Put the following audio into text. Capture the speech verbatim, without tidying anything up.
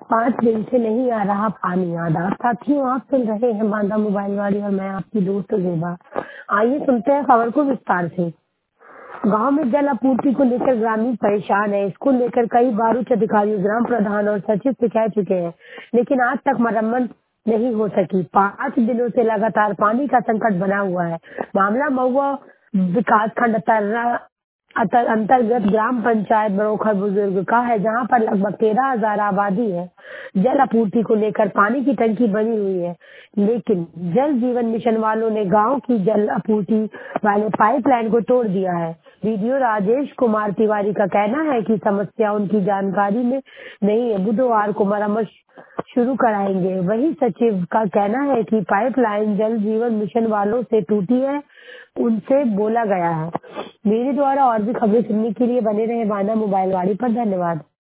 पाँच दिन से नहीं आ रहा पानी। आदाब साथियों, आप सुन रहे हैं बांदा मोबाइल वाली और मैं आपकी दोस्त जेबा। आइए सुनते हैं खबर को विस्तार से। गांव में जल आपूर्ति को लेकर ग्रामीण परेशान है। इसको लेकर कई बार उच्च अधिकारियों, ग्राम प्रधान और सचिव से कह चुके हैं, लेकिन आज तक मरम्मत नहीं हो सकी। पाँच दिनों से लगातार पानी का संकट बना हुआ है। मामला महुआ विकास खंड अतर- अंतर्गत ग्राम पंचायत बरोखर बुजुर्ग का है, जहां पर लगभग तेरह हजार आबादी है। जल आपूर्ति को लेकर पानी की टंकी बनी हुई है, लेकिन जल जीवन मिशन वालों ने गांव की जल आपूर्ति वाले पाइपलाइन को तोड़ दिया है। वीडियो राजेश कुमार तिवारी का कहना है कि समस्या उनकी जानकारी में नहीं है, बुधवार को मरम्मत शुरू कराएंगे। वही सचिव का कहना है कि पाइपलाइन जल जीवन मिशन वालों से टूटी है, उनसे बोला गया है। मेरे द्वारा और भी खबरें सुनने के लिए बने रहे बांदा मोबाइल वाली पर। धन्यवाद।